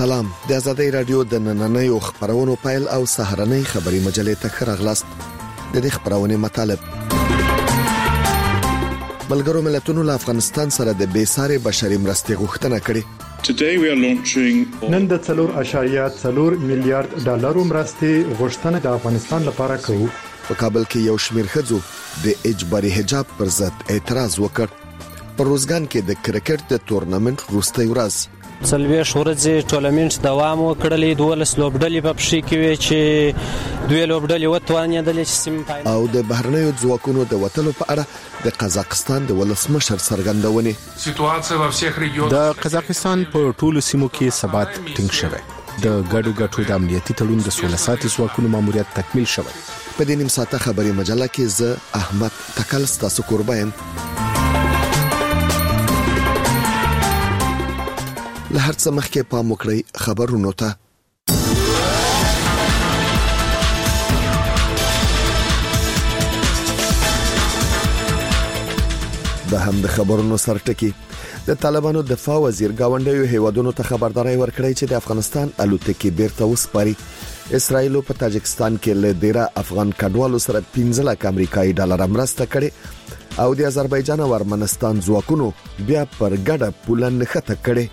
سلام. د آزادۍ رادیو د نننیو خبرونو پایل او سهارنۍ خبري مجلې ته خراغلاست. د دې خبرونې مطالب ملګرو ملتونو له افغانستان سره د بیسارې بشري مرستې غوښتنه کړې. نن د 4.4 میلیارډ ډالر مرستې غوښتنه د افغانستان لپاره کوي. په کابل کې یو شمېر ښځو د اجباري حجاب پر ضد اعتراض وکړ. په روزګان کې د کرکټ د تورنمنت وروستۍ ورځ څلوېښت ورځې ټورنمنت دوام وکړلې. 12 لوبډلې په پښې کې وې چې 2 لوبډلې وتوانېدلې چې سیمه فاینل. او د بهرنیو ځواکونو د وټلو په اړه د قزاقستان د ولسمشر څرګندونې. د قزاقستان په ټولو سیمو کې ثبات ټینګ شوی. د ګډو ګټو د امنیتي تړون د 16 ساعتي ځواکونو ماموریت تکمیل شوی. په دې نیم ساعته خبري مجله کې زه احمد تکل ستاسو قربان یم. له هر څه مخکې پام وکړئ خبرونو ته. د هم د خبرونو سرټکی د طالبانو دفاع وزیر گاونډیو هیوادونو ته خبرداري ورکړی چې د افغانستان الوتکې بیرته وسپاري. اسرائیل په تاجکستان کې له ډیره افغان کډوالو سره 15 لک امریکایي ډالر مرسته کړې او د آذربایجان او ارمنستان ځواکونو بیا پر ګډه پوله نښته کړې.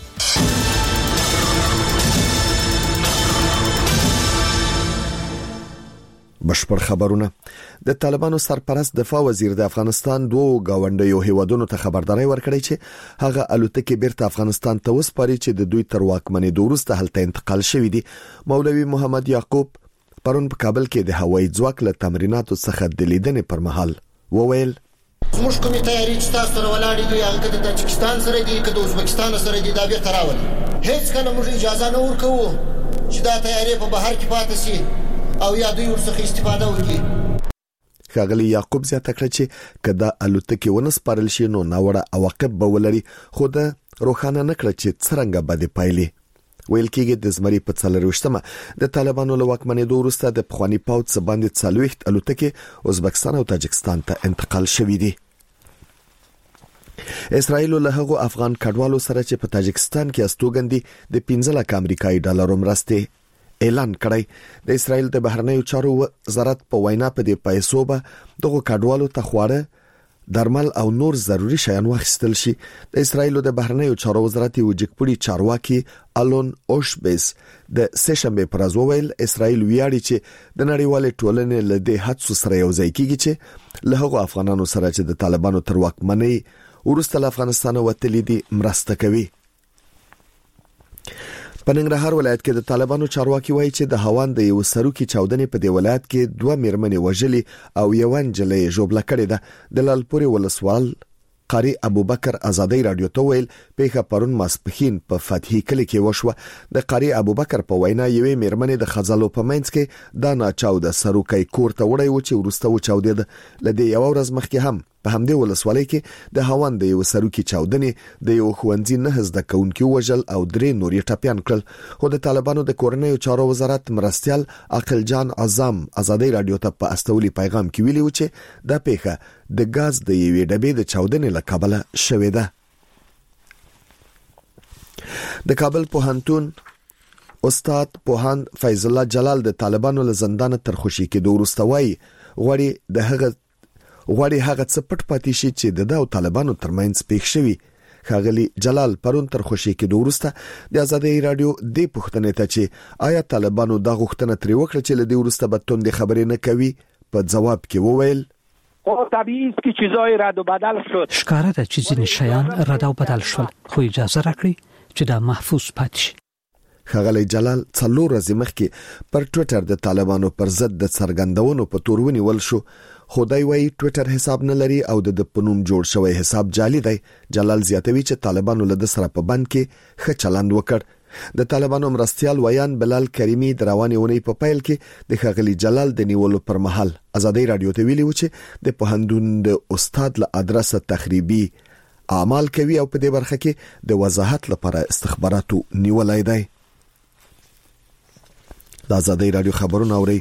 بشپړ خبرونه. د طالبانو سرپرست دفاع وزیر د افغانستان دوه گاونډیو هیوادونو ته خبرداري ورکړی چې هغه الوتکې بیرته افغانستان ته وسپاري چې د دوی تر واکمنۍ وروسته هلته انتقال شوی دي. مولوي محمد یعقوب پرون په کابل کې د هوایي ځواک له تمریناتو څخه د لیدنې پر مهال وویل زموږ کومې تیاری چې تاسو سره ولاړې دي هغه د تاجکستان سره دي که د ازبکستان سره دي دا بیرته راولي. هیڅ کله موږ اجازه نه ورکوو چې دا تیاری په بهر کې پاتې شي او یا دوی ورڅخه استفاده وکړي. ښاغلي یعقوب زیاته کړه چې کدا الوتکې ونسپارل شي نو ناوړه عواقب به ولري، خو د روښانه نه کړ چې څنګه به پایلې. ویل کېږي د زمري په 24مه د طالبانو له واکمنۍ وروسته د پخوانی پوځ څخه باندې 40 الوتکې ازبکستان او تاجکستان ته انتقال شوې دي. اسرائیل له هغو افغان کډوالو سره چې په تاجکستان کې استوګندي د 15 لک امریکایي ډالر مرستې اعلان کړی. د اسرائیل د بهرنیو چارو وزارت په وینا په دې پیسو به دغه کډوالو ته خواړه، درمل او نور ضروري شیان واخیستل شي. د اسرائیل د بهرنیو چارو وزارت یو جګپړي چارواکي الون اوشبیس د سشنبه پر ورځ وویل اسرائیل ویاړي چې د نړیوال ټولنې له دې هڅو سره یو ځای کیږي چې له هغو افغانانو سره چې د طالبانو تر واکمنۍ وروسته له افغانستان وتلي دي مرسته کوي. په ننګرهار ولایت کې د طالبانو چارواکي وایي چې د هوان د یو سروکي چاودنې په دی ولایت کې 2 میرمنې وژلي او یو نجلۍ ژوبله کړې ده. د لالپوري ولسوال قاری ابوبکر آزادۍ رادیو ته ویل پیښه پرون ماسپخین په فتحي کلی کې وشوه. د قاری ابوبکر په وینا یوې میرمنې د خزالو په منځ کې دا ناچاوده سروکي کور ته وړي و چې ورسته و چاودید. لدې یو ورځ مخکې هم په همدې ولسوالۍ کې د هوان د یو سروکي چاودنې د یو ښوونځي 9 زده کوونکي وژل او 3 نور یې ټپيان کړل. خو د طالبانو د کورنیو چارو وزارت مرستيال عقل جان اعظم آزادۍ رادیو ته په استولي پیغام کې ویلي و چې دا پیښه د غاز د یوې ډبې د چاودنې له کبله شوې ده. د کابل پوهنتون استاد پوهاند فیض الله جلال د طالبانو له زندان تر خوشي کې د ورستوي غوړي هغه څه پټ پاتې شي چې د طالبانو ترمنځ پیښ شوی. ښاغلي جلال پرون تر خوشي کې د ورسته د آزادۍ رادیو د پښتنې ته چې آیا طالبانو دا غوښتنه تری وکړه چې له دې ورسته به توند خبرې نه کوي، په جواب کې وویل خو طبيعي است که چیزای رد و بدل شد. ښکاره ده چې ځینې شیان رد او بدل شول، خو اجازه راکړئ چې دا محفوظ پاتې شي. ښاغلی جلال 4 ورځې مخکې پر ټوئیټر د طالبانو پر ضد د څرګندونو په تور ونیول شو. خدای وایي ټوئیټر حساب نه لري او د پنوم جوړ شوی حساب جعلي دی. جلال زیاتوي چې طالبانو له سره په بند کې ښه چلند وکړ. د طالبانو مرستيال ویان بلال کریمی د روانې ونې په پیل کې د ښاغلي جلال د نیولو پر مهال آزادۍ رادیو ته ویلي و چې د پوهنتون د استاد له ادرسه تخریبي اعمال کوي او په دې برخه کې د وضاحت لپاره استخباراتو نیولای دی. د آزادۍ رادیو خبرونه اوري.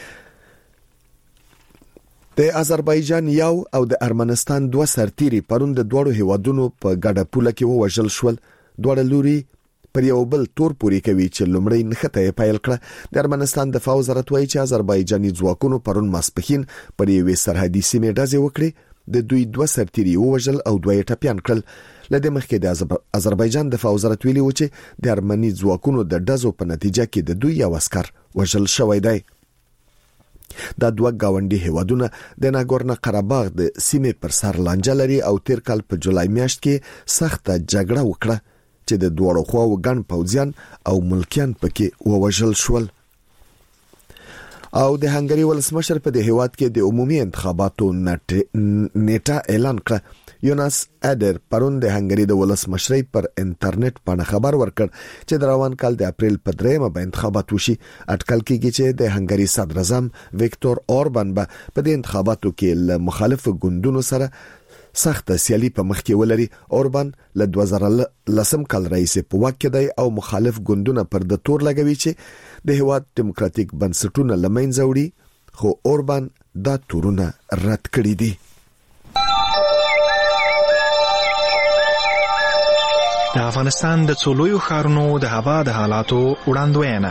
د آذربایجان یو او د ارمنستان 2 سرتیري پرون د دوړو هیوادونو په ګډه پوله کې وژل شول. دوړ لوري پر یو بل تور پوری کوي چې لومړی نښته پیل کړه. د ارمنستان دفاع وزارت وایي چې آذربایجاني ځواکونو پرون ماسپښین پر یوې سرحدي سیمې ډزې وکړې. د دوی 2 سرتیري ووژل او 2 ټپيان کړل. لدې مخکې د آذربایجان دفاع وزارت ویلي و چې د ارمني ځواکونو د ډزو په نتیجه کې د دوی یو عسكر وژل شوی دی. دا 2 گاونډي هیوادونه د ناګورنو قرهباغ د سیمې پر سر لانجه لري او تیر کال په جولای میاشت کې سخته جګړه وکړه چې د دوړو خواو ګڼ پوځیان او ملکیان پکې ووژل شول. او د هنګري ولسمشر په د هیواد کې د عمومي انتخاباتو نیټه اعلان کړه. یوناس ادر پرون د هنګري د ولسمشرۍ پر انټرنیټ باندې خبر ورکړ چې د روان کال د اپریل په 3 به انتخابات وشي. اټکل کېږي چې د هنګري صدر اعظم ویکتور اوربان به په دې انتخاباتو کې له مخالف ګوندونو سره سخت سیالي په مخ کې ولري. اوربان له 2010 کال رئیس په واک کې دی او مخالف ګوندونه پر د تور لګوي چې د هیواد دیموکراتیک بنسټونه لمنځه وړي، خو اوربان دا تورونه رد کړی دي. د افغانستان د څلورو ښارونو د هوا د حالاتو وړاندوینه.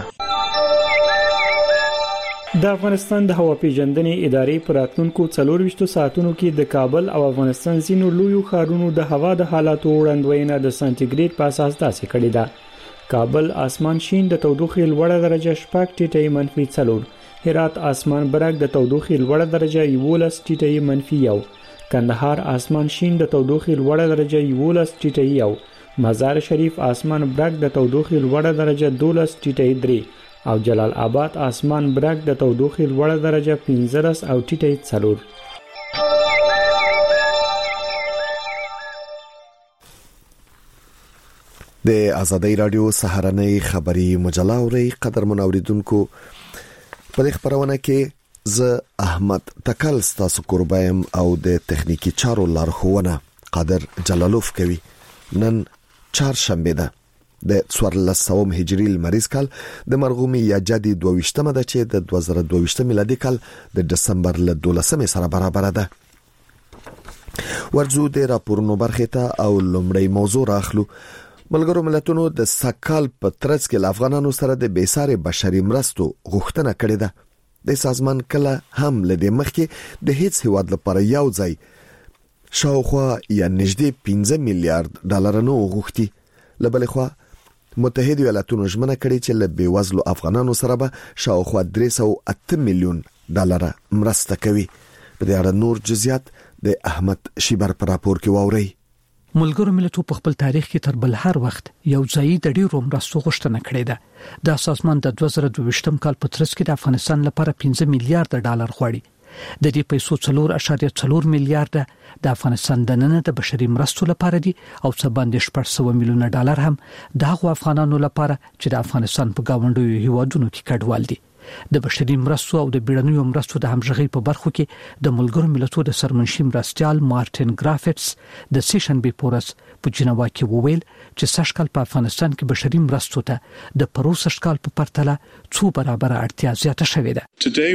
د افغانستان د هوا پیژندنې ادارې پر راتلونکو 24 ساعتونو کې د کابل او افغانستان ځینو لویو ښارونو د هوا د حالاتو وړاندوینه د سانتیګریډ په اساس داسې کړې ده. کابل اسمان شین د تودوخې لوړه درجه 6 -4، هرات اسمان برګ د تودوخې لوړه درجه 11 -1، کندهار اسمان شین د تودوخې لوړه درجه 11 مزار شریف اسمان برګ د تودوخې لوړه درجه 12 او جلال آباد اسمان برګ د تودوخې لوړه درجه 15 د آزادۍ رادیو سهارنۍ خبری مجله اوري. قدرمن اوریدونکو، په دې خبرونه کې ز احمد تکل ستاسو قربایم او د تخنیکی چارو لارښوونه قادر جلالوف کوي. نن چهارشنبه ده د 1400 هجری لمریز کال د مرغومی یا جدي 22مه ده چې د 2022 میلادي کال د دسمبر ل 12 سره برابر ده. ورځو د راپورونو برخه ته او لومړی موضوع راخلو. ملګرو ملتونو د سکهال په ترڅ کې افغانانو سره د بیسارې بشري مرستو غوښتنه کړې ده. د سازمان کله هم لدې مخکې د هیڅ هیواد لپاره یو ځای شاوخوا یا نږدې 15 میلیارډ ډالر نو غوښتي. لبل خو متحده ایالاتونو ژمنه کړې چې له بیوزلو افغانانو سره به شاوخوا 308 میلیون ډالر مرسته کوي. په دې اړه نور جزئیات د احمد شیبر پر راپور کې واوري. ملګرو ملتونو په خپل تاریخ کې تر بل هر وخت یو ځای د ډیرو مرستو غوښتنه کړې ده. د سازمان د 2022 کال په ترڅ کې د افغانستان لپاره 15 میلیارډ ډالر غوړي. د دې پیسو 4.4 میلیارډ د افغانستان د نن د بشري مرستو لپاره دي او څه باندې 400 میلیونه ډالر هم د هغو افغانانو لپاره چې د افغانستان په گاونډیو هیوادونو کې کډوال دي. د بشري مرستو او د بیړنیو مرستو د همغږي په برخو کې د ملګرو ملتونو د سرمنشي مرستيال مارټین ګرافټس د سیشن بي پورس په جنوا کې وویل چې سږکال په افغانستان کې بشري مرستو ته د پروسه سږکال په پرتله 2 برابر اړتیا زیاته شوې ده.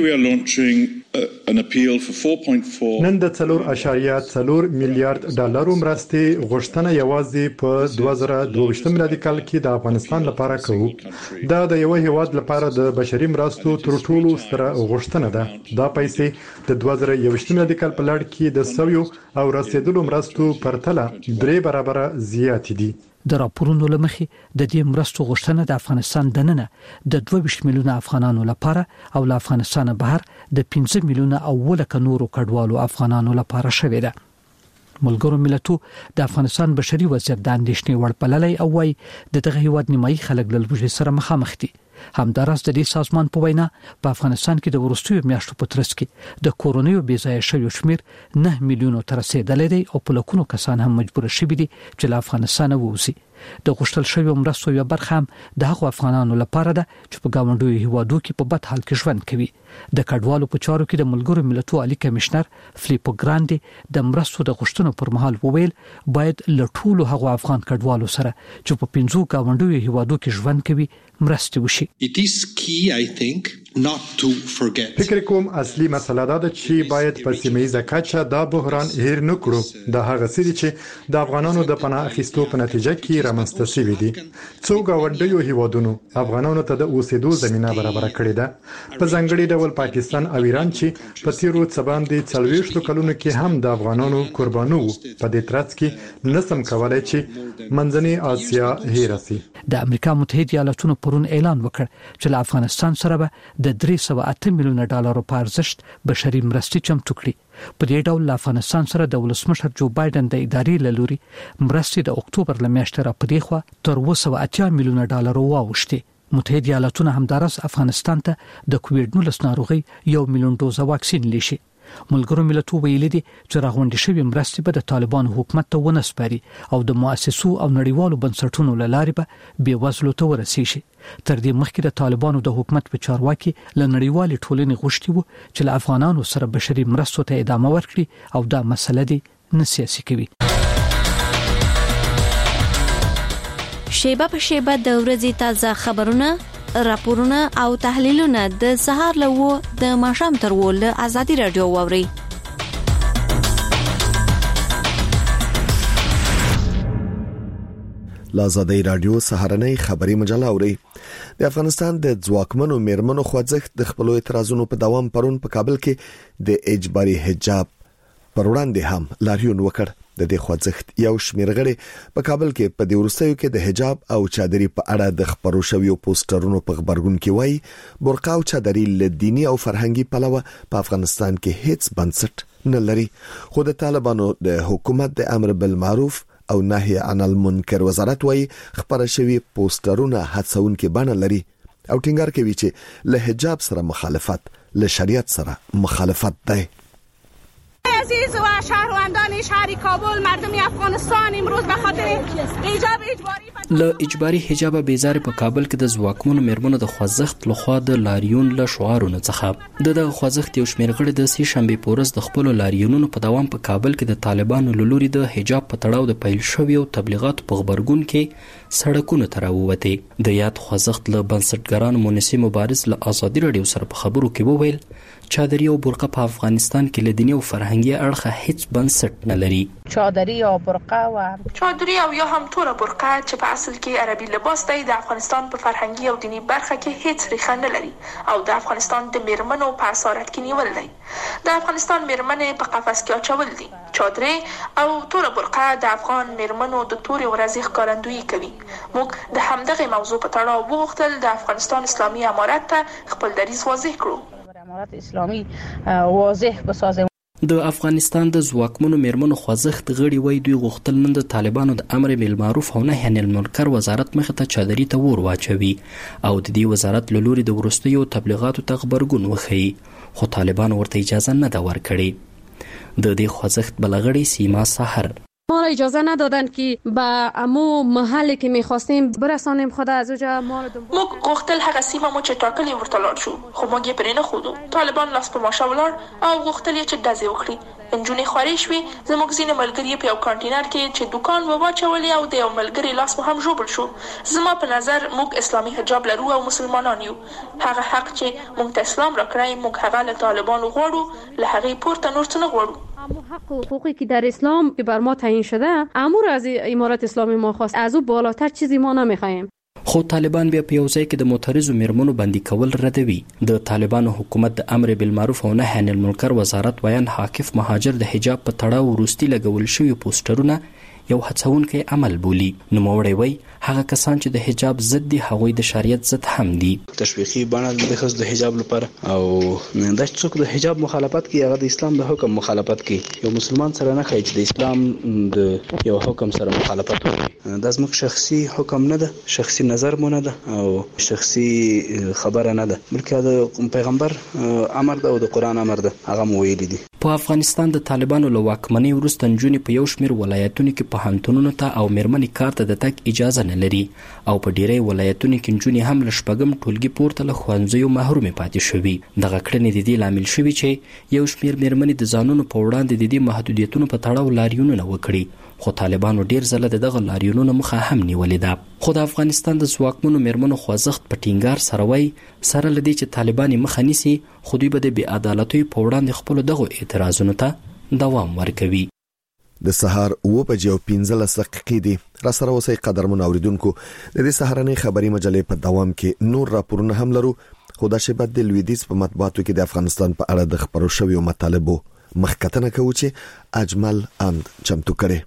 نن د 4.4 میلیارډ ډالر مرستې غوښتنه یوازې په 2022 میلادي کال کې د افغانستان لپاره کوو. دا د یو هیواد لپاره د بشري مرستو تر ټولو ستره غوښتنه ده. دا پیسې د 2021 میلادي کال په لړ کې د سویو او رسیدلو مرستو پرتله 3 برابر زیات دي. د راپورونو لمخې د دې مرستو غوښتنه د افغانستان د نن د 22 میلیونه افغانانو لپاره او له افغانستان بهر د 15 میلیونه او ولکه نورو کډوالو افغانانو لپاره شوې ده. ملګرو ملتونو د افغانستان بشري وضعیت د اندېښنې وړ بللی او وايي د دغه هیواد نیمایي خلک له لوږې سره مخامخ دي. همداراز د دې سازمان په وینا په افغانستان کې د ورستیو میاشتو په ترڅ کې د کورونیو بیځای شویو شمیر 9 میلیونو تر رسیدلی دی او په لکونو کسان هم مجبور شوي دي چې له افغانستان ووځي. د غوښتل شویو مرستو یو برخه هم د هغو افغانانو لپاره ده چې په ګاونډیو هیوادو کې په بد حال کې ژوند کوي. د کډوالو په چارو کې د ملګرو ملتونو عالی کمشنر فلیپو ګراندي د مرستو د غوښتنو پر مهال وویل باید له ټولو هغو افغان کډوالو سره چې په 15 ګاونډیو هیوادو کې ژوند کوي مرستې وشي. It is key, I think, فکر کوم اصلي مسله دا ده چې باید په سیمه‌ییزه کچه دا بحران هیر نه کړو. دا هغه څه دي چې د افغانانو د پناه اخیستو په نتیجه کې رامنځته شوي دي. څو ګاونډیو هیوادونو افغانانو ته د اوسېدو زمینه برابره کړې ده، په ځانګړي ډول پاکستان او ایران چې په تیرو څه باندې 40 کلونو کې هم د افغانانو قربانو وو. په دې ترڅ کې نسم کولای چې منځنۍ آسیا هیر شي. د امریکا متحده ایالاتونو پرون اعلان وکړ چې له افغانستان سره به د 308 میلیونه ډالرو په ارزښت بشري مرستې چمتو کړي. په دې ډول افغانستان سره د ولسمشر جو بایدن د ادارې له لوري مرستې د اکتوبر له میاشتې را پدې خوا تر 280 میلیونه ډالرو واوښتي. متحده ایالاتونه همدارس افغانستان ته د کووډ-19 ناروغي 1 میلیون دوزه واکسین لیشي. ملګرو ملتونو ویلي دي چې راغونډې شوی مرستې به د طالبانو حکومت ته ونه سپاري او د مؤسسو او نړیوالو بنسټونو له لارې به بېوزلو ته ورسیږي. تر دې مخکې د طالبانو د حکومت په چارواکي له نړیوالې ټولنې غوښتي وو چې له افغانانو سره بشري مرستو ته ادامه ورکړي او دا مسله دي نه سیاسي کوي. شیبه په شیبه د ورځې تازه خبرونه، راپورونه او تحلیلونه د سهار له د ماښام تر له ازادي رادیو واوري. لازادي رادیو سهارنۍ خبري مجله اوري. د افغانستان د ځواکمنو میرمنو خوځښت د خپل اعتراضونو په دوام پرون په کابل کې د اجباري حجاب پر وړاندې هم لاریون وکړ. د دې خوځښت یو شمېر غړي په کابل کې په د ورستیو کې د حجاب او چادري په اړه د خبرو شویو پوسټرونو په خبرګون کې وایي برقع او چادري له دینی او فرهنګي پلوه په افغانستان کې هیڅ بنسټ نه لري. خو د طالبانو د حکومت د امر بالمعروف او نهي عن المنکر وزارت وایي خبره شوی پوسټرونه هڅونکې بڼه لري او ټینګار کوي چې له حجاب سره مخالفت له شریعت سره مخالفت دی. عزیز و شهروندان شهر کابل، مردم افغانستان امروز به خاطر ایجاب اجباری له اجباري حجاب بیزار په کابل کې د ځواکمنو میرمنو د خوځښت لخوا د لاریون له شعارونو څخه د خوځښت یو شمېر غړي د سې شنبې پورز د خپل لاریونونو په دوام په کابل کې د طالبانو له لوري د حجاب په تړاو د پیل شویو تبلیغات په خبرګون کې سړکونو ته راووتې. د یاد خوځښت له بنسټګرانو مونسي مبارز له ازادي رادیو سره په خبرو کې وویل چادري او برقه په افغانستان کې له دیني او فرهنګي اړخه هیڅ بنسټ نه لري. چادري او برقه و چادري او یا هم توره برقه چې په اصل کې عربي لباس دی د افغانستان په فرهنګي او دینی برخه کې هیڅ ریښه نه لري او د افغانستان د میرمنو په اسارت کې نیول دی. د افغانستان میرمنې په قفس کې اچول دي. چادري او توره برقه د افغان میرمنو د توري ورځې ښکارندویي کوي. موږ د همدغه موضوع په تړاو وغوښتل د افغانستان اسلامي امارت ته خپل دریځ واضح کړو. امارت اسلامي واضح بسازه. د افغانستان د ځواکمنو میرمنو خوځښت غړي وایي دوی غوښتل نن د طالبانو د امر بالمعروف او نهي عن المنکر وزارت مخ ته چادري ته ور واچوي او د دې وزارت له لوري د ورستیو تبلیغاتو ته خبرګون وخی، خو طالبان ورته اجازه نه ده ورکړې. د دې خوځښت بلغړي سیما سحر ما را اجازه ندادن که به امو محلی که میخواستیم برسانیم خود از اوجا ما را موږ غوښتل هغه سیمه مو چې ټاکلې ورته لاړ شو، خو موږ یې پرې نه ښودو. طالبان لاس په ماشه ولاړ او غوښتل یې چې ډزې وکړي. نجونې خوارې شوې. زموږ ځینې ملګري په یو کانټینر کې چې دوکان واچولې او د یو ملګري لاس مو هم ژوبل شو. زما په نظر موږ اسلامي حجاب لرو او مسلمانان یو. هغه حق چې موږ ته اسلام راکړی موږ هغه له طالبانو غواړو، له هغې پورته نور څه نه غواړو. امو حق و حقوقی که در اسلام که بر ما تعیین شده امور از امارت اسلامی ما خواست، از او بالاتر چیزی ما نمیخوایم. خو طالبان بیا په یو ځای کې د معترضو میرمنو بندي کول ردوي. د طالبانو حکومت د امر بالمعروف او نهي عن المنکر وزارت ویان حاکف مهاجر د حجاب په تړاو وروستي لګول شوی پوسټرونه یو هڅونکی عمل بولی. نوموړی وایي هغه کسان چې د حجاب ضد دي هغوی د شریعت ضد هم دي. تشویقي بڼه د ښځو د حجاب لپاره او دا چې څوک د حجاب مخالفت کوي هغه د اسلام د حکم مخالفت کوي. یو مسلمان سره نه ښایي چې د اسلام د یو حکم سره مخالفت وکړي. دا زموږ شخصي حکم نه ده، شخصي نظر مو نه ده او شخصي خبره نه ده، بلکې د پیغمبر امر ده او د قرآن امر ده، هغه مو ویلي دي. په افغانستان د طالبانو له واکمنۍ وروسته نجونې په یو شمېر ولایتونو کې پوهنتونونو ته او میرمنې کار ته د تګ اجازه نه لري او په ډیری ولایتونو کې نجونې هم له شپږم ټولګي پورته له ښوونځیو محرومې پاتې شوي. دغه کړنې د دې لامل شوي چې یو شمېر میرمنې د ځانونو په وړاندې د دې محدودیتونو په تړاو لاریونونه وکړي، خو طالبانو ډیر ځله دغه لاریونونو مخه هم نیولې ده. خو د افغانستان د ځواکمنو میرمنو خوځښت په ټینګار سره وایي سره له دې چې طالبان مخه نیسي خو دوی به د بې عدالتۍ په وړاندې خپلو دغو اعتراضونو ته دوام ورکوي. د سهار 7:15 دي. را سره اوسئ قدرمن اوریدونکو. د دې سهارنۍ خبري مجلې په دوام کې نور راپورونه هم لرو. خو دا شبت د لویدیز په مطبوعاتو کې د افغانستان په اړه د خبرو شویو مطالبو مخکتنه کوي چې اجمل اند چمتو کړي.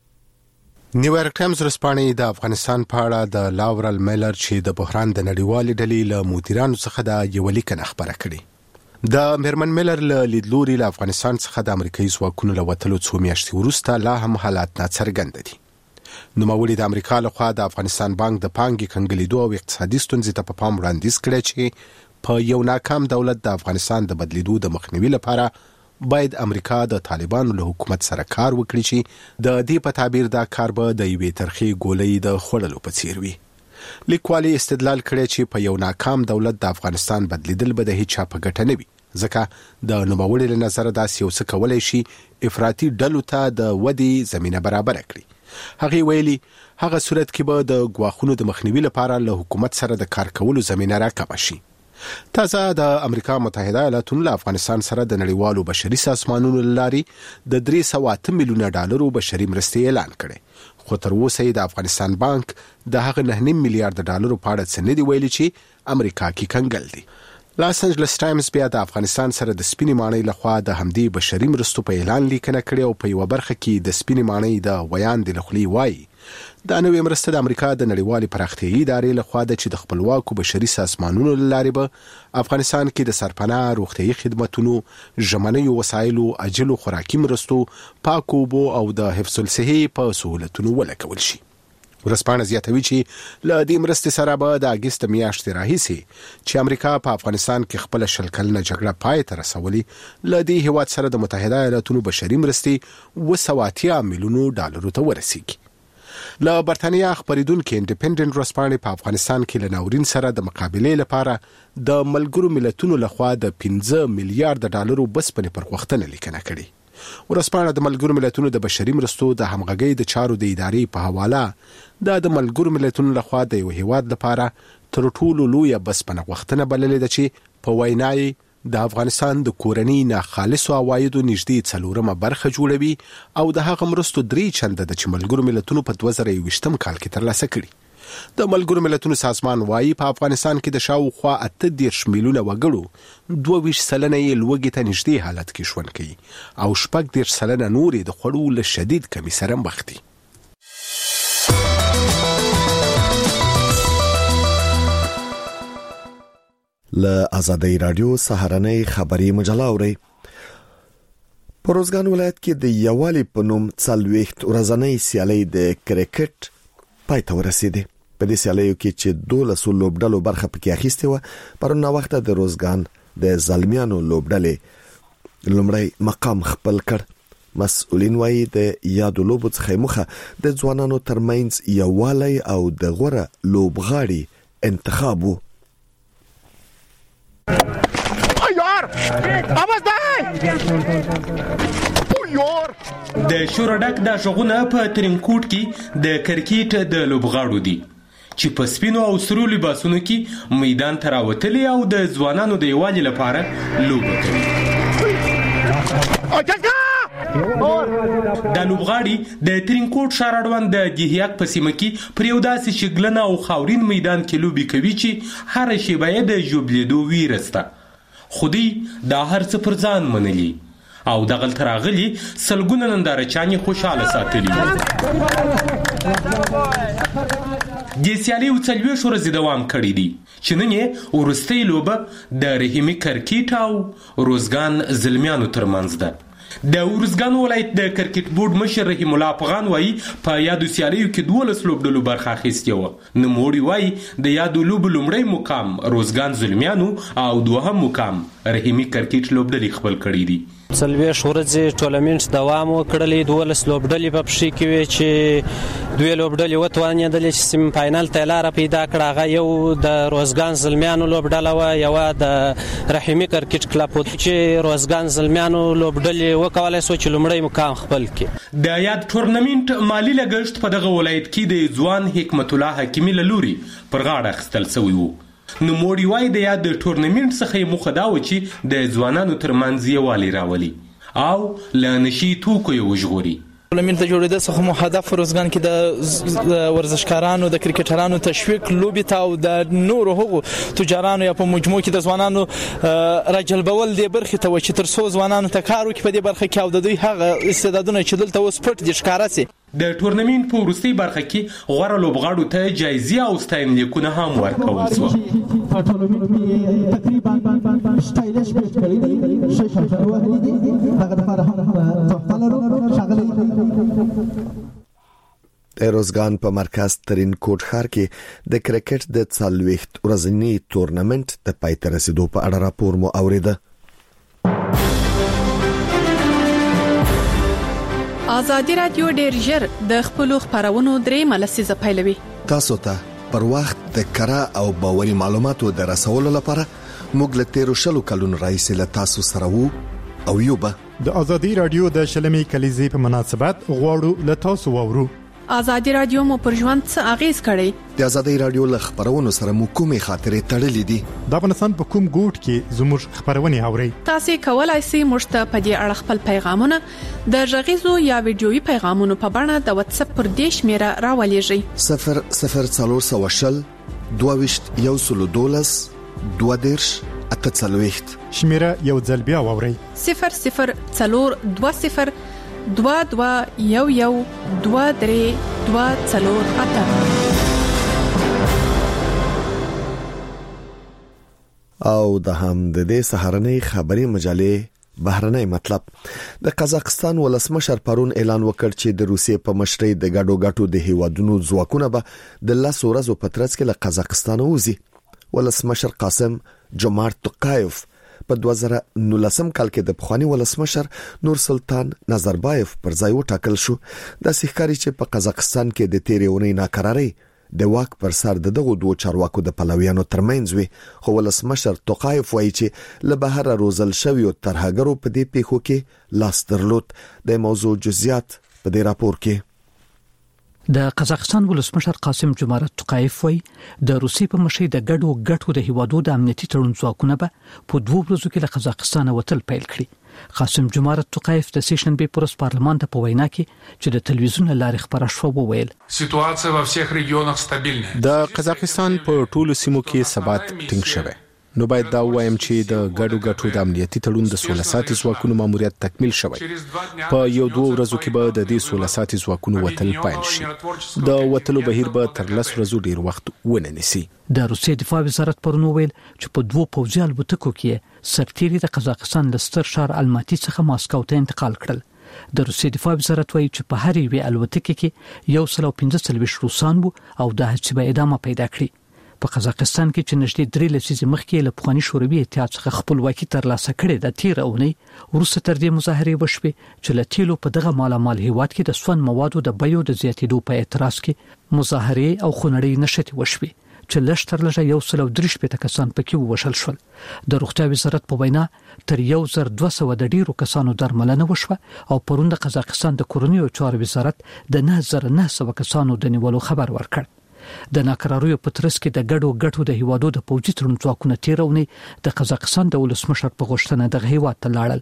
نیویارک ټایمز ورځپاڼه د افغانستان په اړه د لاورل میلر چې د بحران د نړیوال ډلې له مدیرانو څخه د یو لیکنه خبره کړې. د میرمن میلر له لیدلوري له افغانستان څخه د امریکایي ځواکونو له وتلو څو میاشتې وروسته لا هم حالات ناڅرګند دي. نوموړي د امریکا لخوا د افغانستان بانک د پانګې کنګلیدو او اقتصادي ستونزې ته په پام وړاندیز کړی چې په یو ناکام دولت د افغانستان د بدلیدو د مخنیوي لپاره باید امریکا د طالبانو له حکومت سره کار وکړي چې د دې په تعبیر دا کار به د یوې ترخې ګولۍ د خوړلو په څیر وي. لیکوالي استدلال کړی چې په یو ناکام دولت د افغانستان بدلیدل به د هیڅ چا په ګټه نه وي، ځکه د نوموړي له نظره داسې یو څه کولی شي افراطي ډلو ته د ودې زمینه برابره کړي. هغې ویلي هغه صورت کې به د ګواښونو د مخنیوي لپاره له حکومت سره د کار کولو زمینه راکمه شي. تازه د امریکا متحده ایالاتونو له افغانستان سره د نړیوالو بشري سازمانونو لارې د $308 میلیونه بشري مرستې اعلان کړي، خو تر اوسه د افغانستان بانک د هغه $9 میلیارډ په اړه څه نه دی ویلي چې امریکا کې کنګل دي. لاس انجلس ټایمز بیا د افغانستان سره د سپینې ماڼۍ لخوا د همدې بشري مرستو په اعلان لیکنه کړې او په یو برخه کې د سپینې ماڼۍ د ویاندې له خولې وایي دا نوې مرسته د امریکا د نړیوالې پراختیایي ادارې لخوا ده چې د خپلواکو بشري سازمانونو له لارې به افغانستان کې د سرپناه، روغتیایي خدمتونو، ژمنیو وسایلو، عاجلو خوراکي مرستو، پاکو اوبو او د حفظ الصحې په سهولتونو ولګول شي. ورځپاڼه زیاتوي چې له دې مرستې سره به د اګست میاشتې راهیسې چې امریکا په افغانستان کې خپله 20 کلنه جګړه پای ته رسولي له دې هیواد سره د متحده ایالاتونو بشري مرستې $280 میلیونه ته ورسیږي. له برتانیا خبریدونکو انډیپندنت ورځپاڼې په افغانستان کې له ناورین سره د مقابلې لپاره د ملګرو ملتونو لخوا د $15 میلیارډ بسپنې پر غوښتنه لیکنه کړې. ورځپاڼه د ملګرو ملتونو د بشري مرستو د همغږۍ د چارو د ادارې په حواله د ملګرو ملتونو لخوا د یو هیواد لپاره تر ټولو لویه بسپنه غوښتنه بللې ده چې په وینای د افغانستان د کورنۍ ناخالصو عوایدو نږدې 4 برخه جوړوي او د هغه مرستو 3 چنده د چې ملګرو ملتونو په 2021 کال کې ترلاسه کړي. د ملګرو ملتونو سازمان وايي په افغانستان کې د شاوخوا 38 میلیونه وګړو 22% یې لوږې ته نږدې حالت کې ژوند کوي او 14% نور د خوړو له شدید کمی سره مخ دي. له آزادۍ رادیو سهارنۍ خبري مجله اوري. په روزګان ولایت کې د یووالي په نوم 40 ورځنۍ سیالي د کرکټ پای ته ورسېده. په دې سیالیو کې چې 12 لوبډلو برخه پکې اخیسته و، پرون وخت د روزګان د زلمیانو لوبډلې لومړی مقام خپل کړ. مسؤلین وايي د یادو لوبو څخه مخه د ځوانانو ترمنځ یووالی او د غوره لوبغاړي انتخاب وو. د شورډک د شغونه په ترینکوټ کې د کرکټ د لوبغاړو دي چې په سپینو او سرو لباسونو کې میدان ته راوتلي او د ځوانانو د یووالي لپاره لوبه کوي. دا لوبغاړي د ترینکوټ ښار اړوند د ګیهیاک په سیمه کې پر یو داسې شګلنه او خاورین میدان کې لوبې کوي چې هره شیبه یې د ژوبلېدو ویره سته، خو دوی دا هر څه پر ځان منلي او دغلته راغلي سلګونه نندارچیان خوشحاله ساتلي. دې سیالۍ 40 ورځې دوام کړی دی چې نن یې وروستۍ لوبه د رحیمي کرکټ او روزګان زلمیانو ترمنځ ده. د ورزګان ولایت د کرکټ بورډ مشر رحیم الله افغان وایي په یادو سیالیو کې 12 لوبډلو برخه اخیستې وه. نوموړي وایي د یادو لوبو لومړی مقام روزګان زلمیانو او دوهم مقام رحیمي کرکټ لوبډلې خپل کړی دي. څلوېښت ورځې ټورنمنټ دوام وکړلی 12 لوبډلې په پښې کې وې چې 2 لوبډلې وتوانېدلې چې سیمي فاینل ته لاره پیدا کړه. هغه یو د روزګان زلمیانو لوبډله وه، یوه د رحیمي کرکټ کلب چې روزګان زلمیانو لوبډلې وکولی سو چې لومړی مقام خپل کړي. د یاد ټورنمنټ مالی لګښت په دغه ولایت کې د ځوان حکمت الله حکیمي له لوري پر غاړه اخیستل سوی و. نوموړي وایي د یاد ټورنمنټ څخه یې موخه دا و چې د ځوانانو ترمنځ یووالی راولي او له نشي توکو یې وژغوري. ټورنمنټ د جوړېدو څخه مو هدف روزګان کې د ورزشکارانو د کرکټرانو تشویق لوبې ته او د نورو هغو تجارانو یا په مجموع کې د ځوانانو راجلبول د برخې ته و چې تر څو ځوانانو ته کار وکړي په دې برخه کې او د دوی هغه استعدادونه چې دلته اوس پټ دي ښکاره سي. د ټورنمنټ په وروستۍ برخه کې غوره لوبغاړو ته جایزې او ستاینلیکونه هم ورکول شو. د روزګان په مرکز ترين کوټ ښار کې د کرکټ د 40 ورځنی تورنمنت د پای ته رسیدو په اړه راپور مو اوریده. ازادي رادیو ډیر ژر د خپل خبرونو درې ملسیزه پیلوي. تاسو ته پر وخت د کره او باوري معلوماتو د رسولو لپاره موږ له 13 کلونو راهیسې له تاسو سره وو او یو به د ازادي رادیو د شلمي کلیزې په مناسبت غواړو له تاسو وورو. ازادي رادیو مو پر ژوند څه اغیز کړی؟ د ازادي رادیو له خبرونو سره مو کومې خاطرې تړلې دي؟ د افغانستان په کوم ګوټ کې زموږ خبرونه اورئ؟ تاسو کولای شئ موږ ته په دې اړه خپل پیغامونه د غږیزو یا ویډیويي پیغامونو په بڼه د واتس اپ پر دې شمیره راولېږئ. 0040 22 112 22 48 شمیره یو ځل بیا واورئ. 0040 22 232 او د هم د دې سهارنۍ خبري مجلې بهرنۍ مطلب د قزاقستان ولسمشر پرون اعلان وکړ چې د روسیې په مشرۍ د ګډو د هیوادونو ځواکونه به د 10 ورځو په ترڅ کې له قزاقستان وځي. ولسمشر قاسم جومارت توقایف په 2019 کال کې د پخوانی ولسمشر نور سلطان نظربایف پر ځای وټاکل شو. د سیکاري چې په قزاقستان کې د تیرې اونۍ ناکراري د واک پر سر دغه دوه چارواکو د پلویانو ترمنځ وي، خو ولسمشر توقایف وایي چې له بهر روزل شوی او ترهګرو په دې پیښو کې لاس درلود. د موضوع جزئیات په دې راپور کې. د قزاقستان ولسمشر قاسم جومارت توقایف وایي د روسیې په مشرۍ د ګډو د هیوادو د امنیتي تړون ځواکونه به په 2 ورځو کې له قزاقستان وتل پیل کړي. قاسم جومارت توقایف د سیشنبه پورس پارلمان ته په وینا کې چې د تلویزیون لارې خبره شو وویل سیټواسیا په ټولو ریجنونو ستابیلنه. د قزاقستان په ټولو سیمو کې ثبات ټینګ شوی. نو باید دا وایم چې د ګډو د امنیتي تړون د 16 ساعتي ځواکونو ماموریت تکمیل شوی. په یو 2 ورځو کې به د دې 16 ساعتي ځواکونو وتل پیل شي. د وتلو بهیر به تر 10 ورځې ډیر وخت ونه نیسي. د روسیې دفاع وزارت پرون ویل چې په 2 پوځي الوتکو کې سرتیري د قزاقستان د ستر ښار الماتي څخه ماسکو ته انتقال کړل. د روسیې دفاع وزارت وایي چې په هر یوه الوتکه کې 115 روسان وو او د هڅې به ادامه پیدا کړي. په قزاقستان کې چې نږدې 3 لسیزې مخکې له پخوانی شوروي اتحاد څخه خپلواکي ترلاسه کړې د تیر اونۍ وروسته تر دې مظاهرې وشوې چې له تیلو په دغه مالامال هیواد کې د سون موادو د بیو د زیاتېدو په اعتراض کې مظاهرې او خونړۍ نشټې وشوې چې لږ تر لږه 130 کسان پکې ووژل شول. د روغتیا وزارت په وینا تر 1200 د ډیرو کسانو درملنه وشوه او پرون د قزاقستان د کورنیو چارو وزارت د 9900 کسانو د نیولو خبر ورکړ. د ناکراریو په ترڅ کې د ګډو د هیوادو د پوځي تړون ځواکونه تیرونی د قزاقستان د ولسمشر په غوښتنه د هیواد ته لاړل.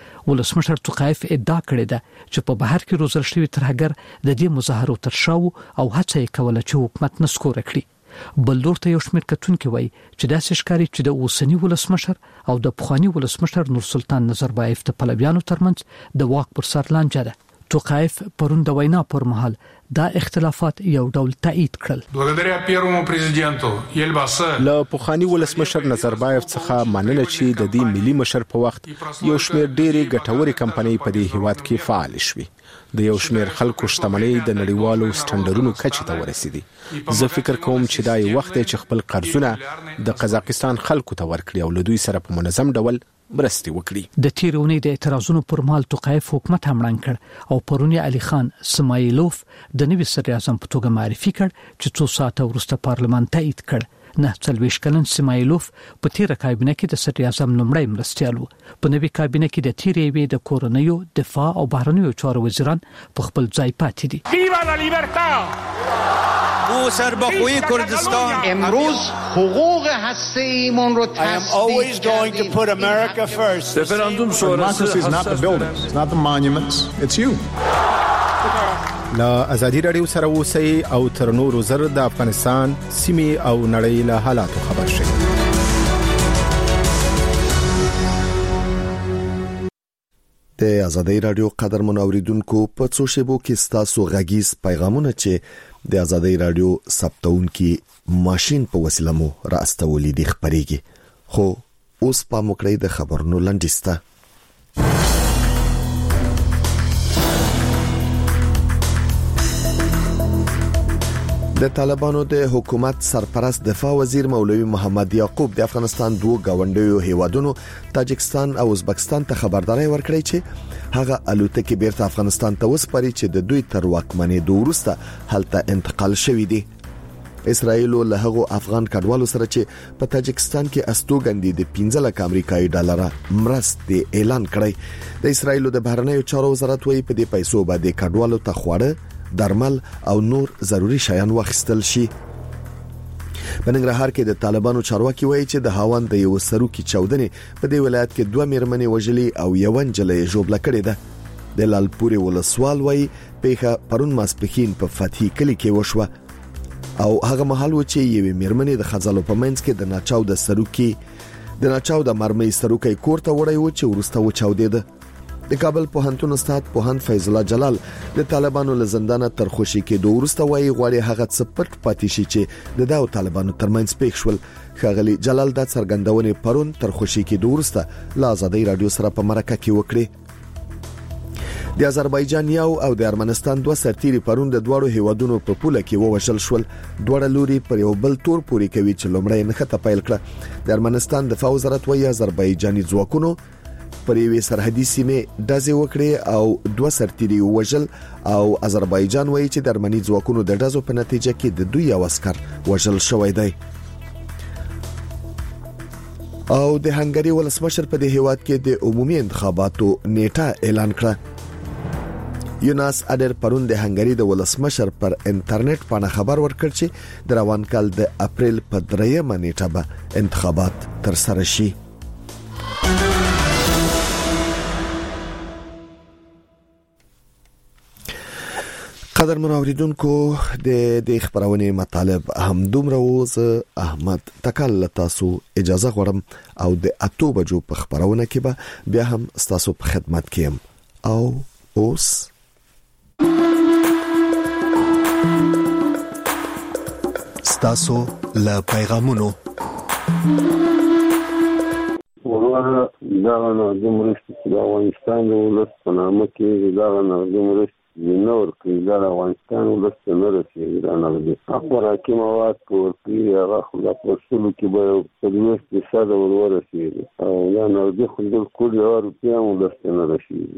ولسمشر توقایف ادعا کړې ده چې په بهر کې روزل شوی ترهګر د دې مظاهرو تر شا او هڅه یې کوله چې حکومت نسکور کړي. بل لور ته یو شمېر کتونکي وایي چې داسې ښکاري چې د اوسنی ولسمشر او د پخوانی ولسمشر نور سلطان نظربایف د پلویانو ترمنځ د واک پر سر لانجه ده. توقایف پرون د وینا پر مهال دا اختلافات یو ډول تایید کړل. благодаря первому президенту Елбасы له پخوانی ولسمشر نظربایف څخه مننه چې د دې ملي مشر په وخت یو شمېر ډېری ګټوري کمپنۍ په دې هیواد کې فعال شوي. د یو شمېر خلکو شتمنۍ د نړیوالو سټنډرونو کچې ته ورسېدي. زه فکر کوم چې دا یو وخت چې خپل قرضونه د قزاقستان خلکو ته ورکړي او له دوی سره په منظم ډول مرستې وکړي. د تیرونې د اعتراضونو پر مهال توقایف حکومت هم مړنګ کړ او پرونی علي خان سمایلوف د نوي صدر اعظم په توګه معرفي کړ چې 2 ساعته وروسته پارلمان تایید کړ. 49 کلن سمایلوف په تیره کابینه کې د صدر اعظم لومړی مرستیال و. په نوي کابینه کې د تیرې وی د کورنیو دفاع او بهرنیو چارو وزیران په خپل ځای پاتې دي. ویوا لا لیبرتا او سربخوی کردستان امروز حقوق هسته‌ایمون رو I am always going to put America first. Referendum sonrası is not the buildings, it's not the monuments, it's you. لا ازادي رادیو سره اوسئ او تر نورو زر د افغانستان سیمې او نړۍ له حالاتو خبر شئ. د ازادي رادیو قدر منوریدونکو په څو شیبو کې ستاسو غږیز پیغامونه چې د ازادي رادیو ثبتونکي ماشين په وسیله مو راستولې دي خبريږي. خو اوس په مکړې د خبرونو لنډیسته. د طالبانو د حکومت سرپرست دفاع وزیر مولوی محمد یعقوب د افغانستان دوه گاونډیو هیوادونو تاجکستان او ازبکستان ته خبرداري ورکړې چې هغه الوتکې بیرته افغانستان ته وسپاري چې د دوی تر واکمنۍ وروسته هلته انتقال شوې دي. اسرائیل له هغو افغان کډوالو سره چې په تاجکستان کې استوګندې د 15 لک امریکایي ډالر مرستې اعلان کړی. د اسرائیل د بهرنیو چارو وزارت وايي په دې پیسو باندې کډوالو ته خوړه، درمل او نور ضروری شیان واخیستل شي. په ننګرهار کې د طالبانو چارواکي وایي چې د هاوند د یو سروکي چاودنې په دې ولایت کې 2 میرمنې وژلې او یو نجلۍ ژوبله کړې ده. د لالپورې ولسوال وایي پیښه پرون ماسپښین په فتحي کلی کې وشوه او هغه محل و چې یوې میرمنې د خځلو په منځ کې د ناچاو د مرمۍ سروکي کوړه وړي و چې ورسته و چاودېده. د کابل پوهنتون استاد پوهاند فیض الله جلال د طالبانو له زندانه تر خوشي کې دوه ورسته وایي غواړي هغه څه پټ پاتې شي چې د داو طالبانو ترمنځ پېښ شول. خاغلی جلال د څرګندونې پرون تر خوشي کې دوه ورسته لا ازادي رادیو سره په مرکه کې وکړي. د آذربایجان یو او د ارمنستان دوه سرتیري پرون د دوړو هیوادونو په پوله کې ووژل شول. دوړه لوري پر یو بل تور پوری کوي چې لومړی نخته پیل کړه. د ارمنستان دفاع وزارت وايي آذربایجاني ځواکونو پر یوې سرحدي سیمه دازې وکړي او دوه سرتیري وژل او آذربایجان وایي چې د ارمني ځواکونو د دازو په نتیجه کې د دوی یو عسكر وژل شوی دی. او د هنګري ولسمشر په دې هیواد کې د عمومي انتخاباتو نیټه اعلان کړه. یوناس ادر پرون د هنګري د ولسمشر پر انټرنیټ باندې خبر ورکړ چې د روان کال د اپریل په 3 نیټه به انتخابات تر سره شي. قدر منوریدونکو د خبرونه مطالب هم دومره وز احمد تکل تاسو اجازه غواړم او د اتو بجو په خبرونه کې به بیا هم تاسو په خدمت کې يم. او اوس تاسو له پیغامونو ورغه دا نه د مرستې د افغانستان د ولس په نامه کې دا نه د مرستې نور کې دا افغانستان ولس نه رسېږي دا نه دي. خوراکي مواد ورکړي هغه خلا په ټولو کې به په 20% ورسېږي او دا نه د خلکو کول یو روپیا ولس نه رسېږي.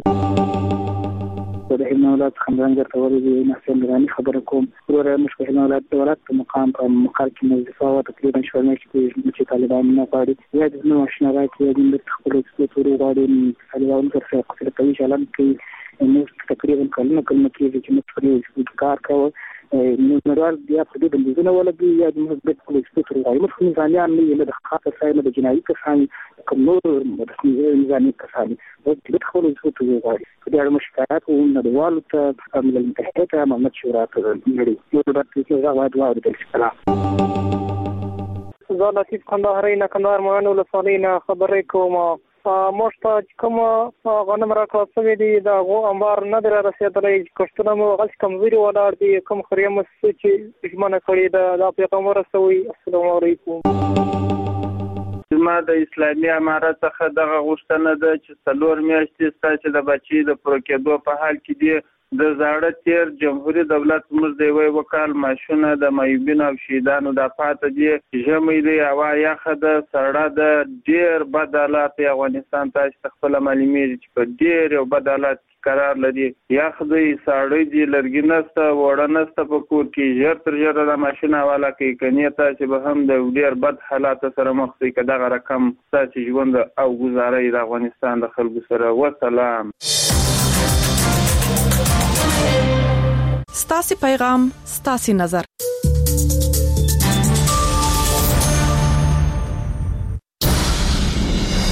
د حمایت خندانګر توري د نسل غني خبره کوم ورته مشکل حمایت دولت په مقام کې مزدفع او تقریبا شوالنه چې طالبان نه غواړي یا د نو آشنا راکې د خپل څورو غواړي طالبان تر څو خپل کوي چلن کوي نو تقریبا کلمه کې چې موږ کار کوو نو نړیوال بیا په دې بندیزونه ولګي یا د مثبت پولیسو غواړي موږ ځانیان نه د خاصه سایه د جنایي کسان کوم نور ځاني کسان او د خپل څه غواړي په دې اړه مشکلات او نړیوال ته عمل متحده محمد شورا ته نړۍ یو د پاتې غواړي د اسلام زه لطیف کندهاري نه کندهار مهن ولسوالۍ نه خبرې کوم. موږ ته کوم غنم راکړل شوی دی دا غو انبار نه در رسیدلی کښتونه مو غلط کمزوري ولاړ دي کوم خریم چې ژمنه کړې ده دا پیغام رسوي. السلام علیکم. ما د اسلامي امارت څخه دغه غوښتنه ده چې 4 میاشتې ستاسو د بچي د پروکېدو په حال کې دی د زاړه تیر جمهوریت دولت موږ د یوې وکال ماشونه د مایوبین او شهیدانو د پاتې دي ژمې دی هوا یخه د سړه د ډیر بد حالات افغانستان ته خپل معلومیږي چې په ډیر یو بد حالات قرار لري یخ دی ساړی دی لرګي نسته وړه نسته په کور کې ژر تر ژره د ماشینه والا کې کني ته چې به هم د ډیر بد حالات سره مخ شي که دغه رقم ستاسو ژوند او گزارې د افغانستان د خلکو سره وسلام. ستاسو پیغام ستاسو نظر